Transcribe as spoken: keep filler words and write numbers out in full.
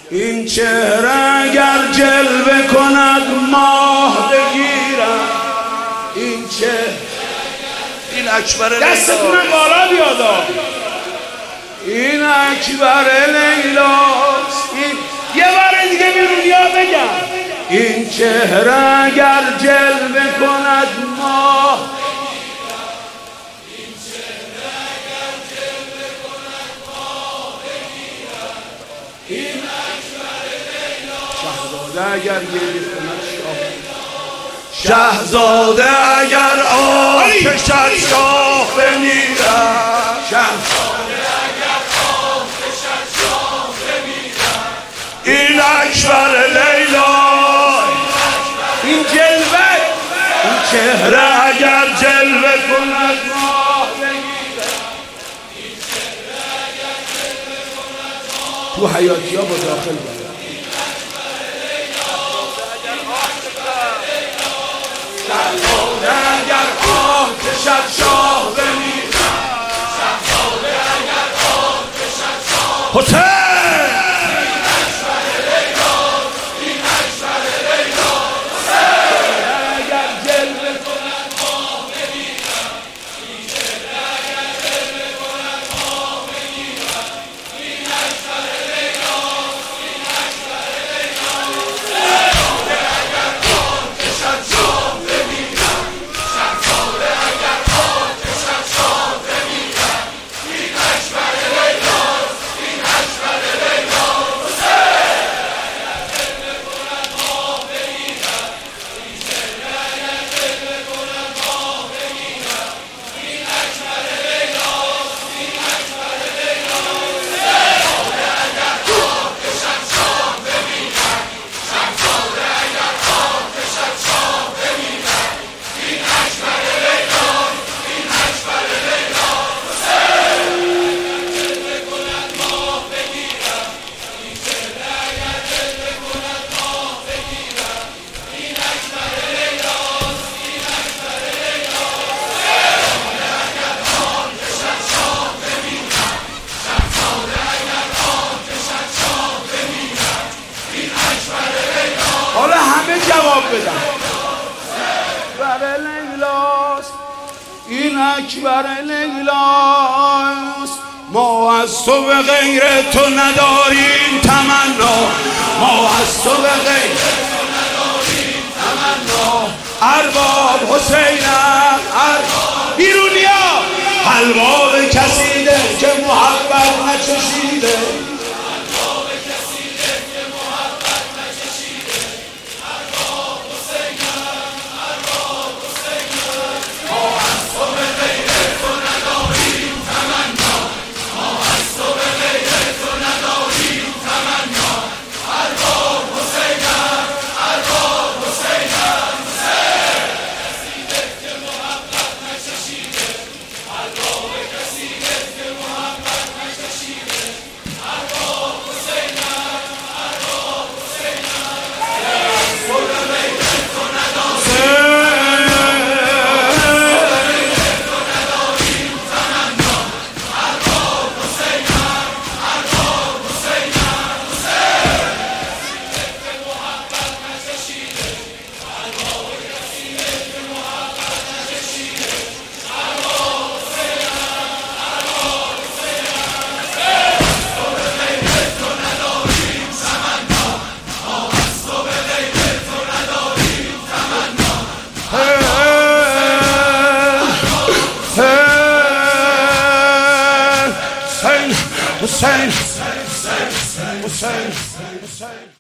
این چهره اگر جلوه کند ماه بگیرم. این چهره این اکبر دستتونم بالا بیادا. این اکبر لیلاست. این یه بار دیگه بیرون یا بگم. این چهره اگر جلوه کند ماه. این چهره اگر جلوه کند ماه بگیرد. این اکبر لیلاست. شهزاده اگر گریه کند شاه. شهزاده اگر آه کشد شاه بمیرد. شهزاده اگر آه کشد شاه بمیرد. این اکبر لیلا. این جلوه این چهره اگر جلوه کند ماه بگیرد. این چهره اگر جلوه کند ماه. تو حیاتی ها با داخل باید. شهزاده اگر آه کشد شاه بمیرد. شهزاده اگر آه کشد شاه. حسین این اکبر لیلاست. این اکبر لیلاست. اگر جلوه کند ماه بگیرد. این چهره اگر جلوه کند ماه بگیرد. این اکبر لیلاست. این اکبر لیلاست. شهزاده اگر آه کشد شاه. حالا همه جواب بدن. اکبر لیلاست. این اکبر لیلاست. ما از تو به غیر تو نداریم تمنا. ما از تو به غیر تو نداریم تمنا. ارباب حسینم. ارباب بیرونیا. حلوا به کسیده که محبت نچشیده. Hussein, Hussein, Hussein, Hussein, Hussein.